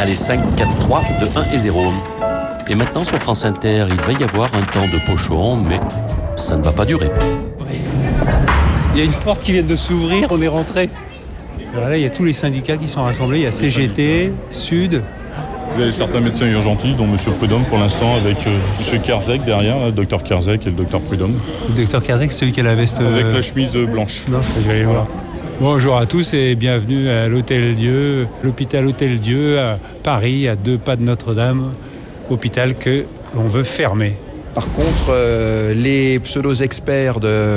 Allez, 5, 4, 3, 2, 1 et 0. Et maintenant, sur France Inter, il va y avoir un temps de pochon, mais ça ne va pas durer. Il y a une porte qui vient de s'ouvrir, on est rentré. Alors là, il y a tous les syndicats qui sont rassemblés. Il y a CGT, Sud. Vous avez certains médecins urgentistes, dont M. Prudhomme pour l'instant, avec M. Kerzek derrière, le Dr Kerzek et le Dr Prudhomme. Le Dr Kerzek, c'est celui qui a la veste... Avec la chemise blanche. Non, je vais aller voir. Bonjour à tous et bienvenue à l'Hôtel-Dieu, l'hôpital Hôtel-Dieu à Paris, à 2 pas de Notre-Dame, hôpital que l'on veut fermer. Par contre, les pseudo-experts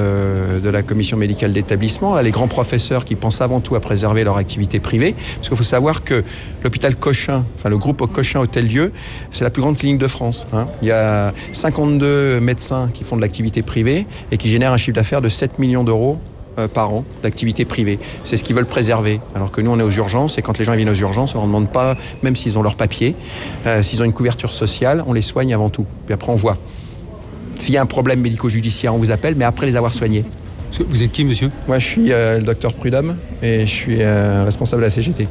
de la commission médicale d'établissement, là, les grands professeurs qui pensent avant tout à préserver leur activité privée, parce qu'il faut savoir que l'hôpital Cochin, enfin le groupe Cochin Hôtel-Dieu, c'est la plus grande clinique de France. Il y a 52 médecins qui font de l'activité privée et qui génèrent un chiffre d'affaires de 7 millions d'euros par an d'activité privée. C'est ce qu'ils veulent préserver. Alors que nous, on est aux urgences et quand les gens viennent aux urgences, on ne leur demande pas, même s'ils ont leur papier, s'ils ont une couverture sociale, on les soigne avant tout. Puis après, on voit. S'il y a un problème médico-judiciaire, on vous appelle, mais après les avoir soignés. Vous êtes qui, monsieur ? Moi, je suis le docteur Prudhomme et je suis responsable de la CGT.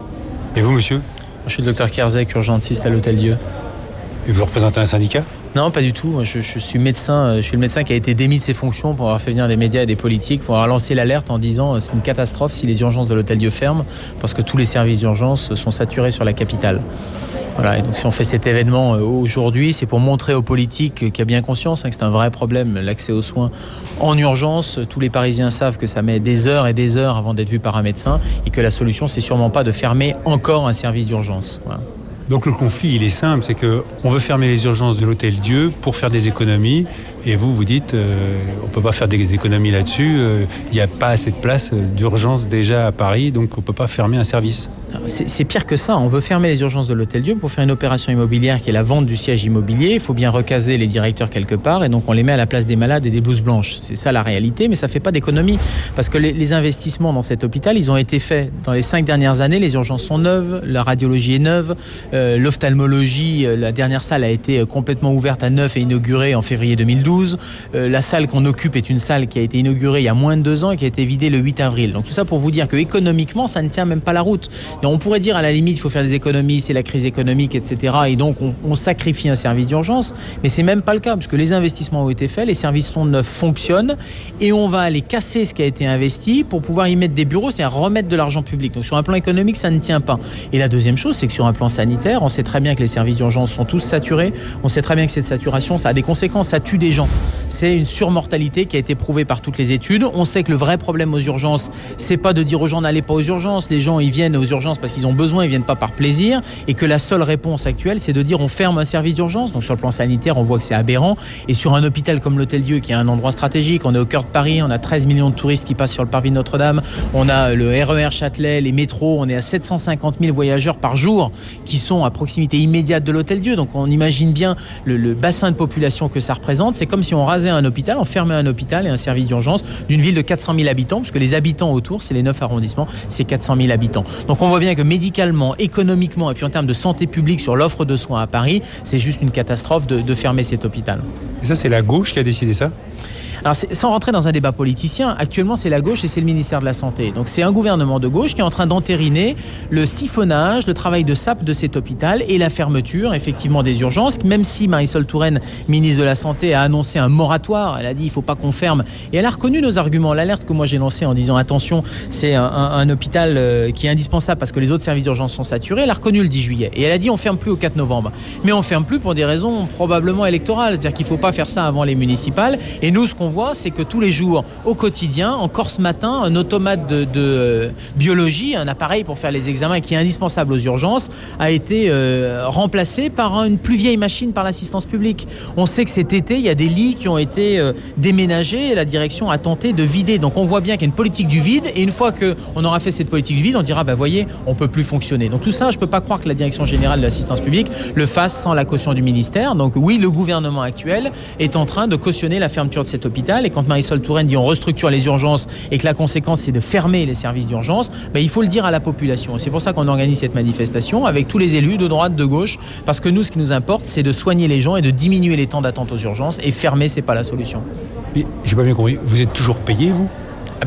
Et vous, monsieur ? Je suis le docteur Kerzek, urgentiste à l'Hôtel-Dieu. Et vous représentez un syndicat ? Non, pas du tout. Moi, je suis médecin. Je suis le médecin qui a été démis de ses fonctions pour avoir fait venir des médias et des politiques, pour avoir lancé l'alerte en disant c'est une catastrophe si les urgences de l'Hôtel-Dieu ferment, parce que tous les services d'urgence sont saturés sur la capitale. Voilà, et donc si on fait cet événement aujourd'hui, c'est pour montrer aux politiques qu'il y a bien conscience que c'est un vrai problème, l'accès aux soins en urgence. Tous les Parisiens savent que ça met des heures et des heures avant d'être vu par un médecin et que la solution, c'est sûrement pas de fermer encore un service d'urgence. Voilà. Donc le conflit, il est simple, c'est qu'on veut fermer les urgences de l'Hôtel-Dieu pour faire des économies. Et vous dites, on ne peut pas faire des économies là-dessus. Il n'y a pas assez de place d'urgence déjà à Paris, donc on ne peut pas fermer un service. C'est pire que ça. On veut fermer les urgences de l'Hôtel-Dieu pour faire une opération immobilière qui est la vente du siège immobilier. Il faut bien recaser les directeurs quelque part et donc on les met à la place des malades et des blouses blanches. C'est ça la réalité, mais ça ne fait pas d'économie. Parce que les investissements dans cet hôpital, ils ont été faits dans les 5 dernières années. Les urgences sont neuves, la radiologie est neuve, l'ophtalmologie, la dernière salle a été complètement ouverte à neuf et inaugurée en février 2012. La salle qu'on occupe est une salle qui a été inaugurée il y a moins de 2 ans et qui a été vidée le 8 avril. Donc tout ça pour vous dire que économiquement, ça ne tient même pas la route. Et on pourrait dire à la limite, il faut faire des économies, c'est la crise économique, etc. Et donc on sacrifie un service d'urgence, mais c'est même pas le cas, parce que les investissements ont été faits, les services sont neufs, fonctionnent, et on va aller casser ce qui a été investi pour pouvoir y mettre des bureaux, c'est-à-dire remettre de l'argent public. Donc sur un plan économique, ça ne tient pas. Et la deuxième chose, c'est que sur un plan sanitaire, on sait très bien que les services d'urgence sont tous saturés, on sait très bien que cette saturation, ça a des conséquences, ça tue des gens. C'est une surmortalité qui a été prouvée par toutes les études. On sait que le vrai problème aux urgences, c'est pas de dire aux gens n'allez pas aux urgences. Les gens, ils viennent aux urgences parce qu'ils ont besoin, ils viennent pas par plaisir. Et que la seule réponse actuelle, c'est de dire on ferme un service d'urgence. Donc sur le plan sanitaire, on voit que c'est aberrant. Et sur un hôpital comme l'Hôtel-Dieu, qui est un endroit stratégique, on est au cœur de Paris, on a 13 millions de touristes qui passent sur le parvis de Notre-Dame. On a le RER Châtelet, les métros, on est à 750 000 voyageurs par jour qui sont à proximité immédiate de l'Hôtel-Dieu. Donc on imagine bien le bassin de population que ça représente. C'est comme si on rasait un hôpital, on fermait un hôpital et un service d'urgence d'une ville de 400 000 habitants, puisque les habitants autour, c'est les 9 arrondissements, c'est 400 000 habitants. Donc on voit bien que médicalement, économiquement et puis en termes de santé publique sur l'offre de soins à Paris, c'est juste une catastrophe de fermer cet hôpital. Et ça, c'est la gauche qui a décidé ça ? Alors, sans rentrer dans un débat politicien, actuellement, c'est la gauche et c'est le ministère de la Santé. Donc, c'est un gouvernement de gauche qui est en train d'entériner le siphonnage, le travail de sape de cet hôpital et la fermeture, effectivement, des urgences. Même si Marisol Touraine, ministre de la Santé, a annoncé un moratoire, elle a dit il ne faut pas qu'on ferme. Et elle a reconnu nos arguments. L'alerte que moi j'ai lancée en disant attention, c'est un hôpital qui est indispensable parce que les autres services d'urgence sont saturés. Elle a reconnu le 10 juillet. Et elle a dit on ne ferme plus au 4 novembre. Mais on ne ferme plus pour des raisons probablement électorales. C'est-à-dire qu'il ne faut pas faire ça avant les municipales. Et nous, ce qu'on voit, c'est que tous les jours, au quotidien, encore ce matin, un automate de biologie, un appareil pour faire les examens qui est indispensable aux urgences, a été remplacé par une plus vieille machine par l'assistance publique. On sait que cet été, il y a des lits qui ont été déménagés et la direction a tenté de vider. Donc on voit bien qu'il y a une politique du vide et une fois qu'on aura fait cette politique du vide, on dira, voyez, on ne peut plus fonctionner. Donc tout ça, je ne peux pas croire que la direction générale de l'assistance publique le fasse sans la caution du ministère. Donc oui, le gouvernement actuel est en train de cautionner la fermeture de cet hôpital. Et quand Marisol Touraine dit on restructure les urgences et que la conséquence c'est de fermer les services d'urgence, il faut le dire à la population. C'est pour ça qu'on organise cette manifestation avec tous les élus de droite, de gauche, parce que nous, ce qui nous importe, c'est de soigner les gens et de diminuer les temps d'attente aux urgences. Et fermer, c'est pas la solution. Mais j'ai pas bien compris. Vous êtes toujours payé, vous ?